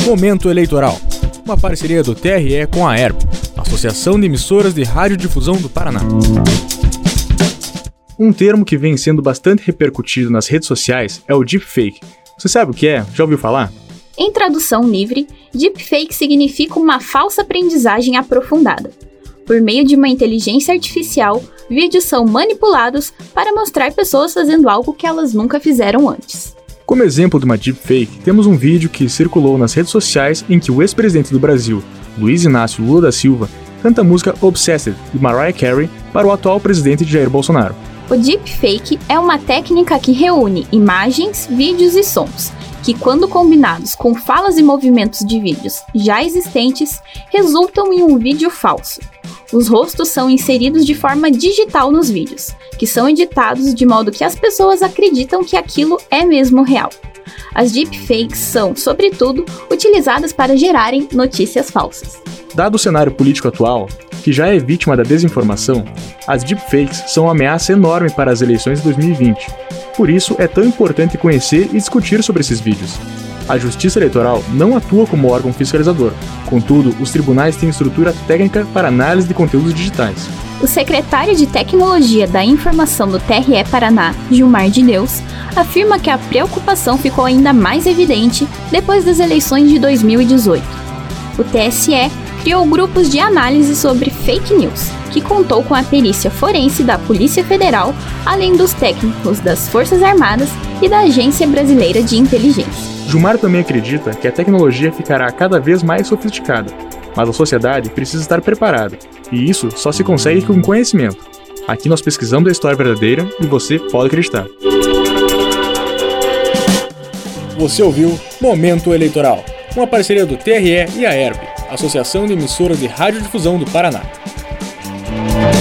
Momento Eleitoral, uma parceria do TRE com a ERP, Associação de Emissoras de Radiodifusão do Paraná. Um termo que vem sendo bastante repercutido nas redes sociais é o deepfake. Você sabe o que é? Já ouviu falar? Em tradução livre, deepfake significa uma falsa aprendizagem aprofundada. Por meio de uma inteligência artificial, vídeos são manipulados para mostrar pessoas fazendo algo que elas nunca fizeram antes. Como exemplo de uma deepfake, temos um vídeo que circulou nas redes sociais em que o ex-presidente do Brasil, Luiz Inácio Lula da Silva, canta a música Obsessed, de Mariah Carey, para o atual presidente Jair Bolsonaro. O deepfake é uma técnica que reúne imagens, vídeos e sons, que quando combinados com falas e movimentos de vídeos já existentes, resultam em um vídeo falso. Os rostos são inseridos de forma digital nos vídeos, que são editados de modo que as pessoas acreditam que aquilo é mesmo real. As deepfakes são, sobretudo, utilizadas para gerarem notícias falsas. Dado o cenário político atual, que já é vítima da desinformação, as deepfakes são uma ameaça enorme para as eleições de 2020. Por isso, é tão importante conhecer e discutir sobre esses vídeos. A Justiça Eleitoral não atua como órgão fiscalizador. Contudo, os tribunais têm estrutura técnica para análise de conteúdos digitais. O secretário de Tecnologia da Informação do TRE Paraná, Gilmar de Deus, afirma que a preocupação ficou ainda mais evidente depois das eleições de 2018. O TSE criou grupos de análise sobre fake news, que contou com a perícia forense da Polícia Federal, além dos técnicos das Forças Armadas e da Agência Brasileira de Inteligência. Gilmar também acredita que a tecnologia ficará cada vez mais sofisticada, mas a sociedade precisa estar preparada, e isso só se consegue com conhecimento. Aqui nós pesquisamos a história verdadeira e você pode acreditar. Você ouviu Momento Eleitoral, uma parceria do TRE e a ERP, Associação de Emissoras de Radiodifusão do Paraná.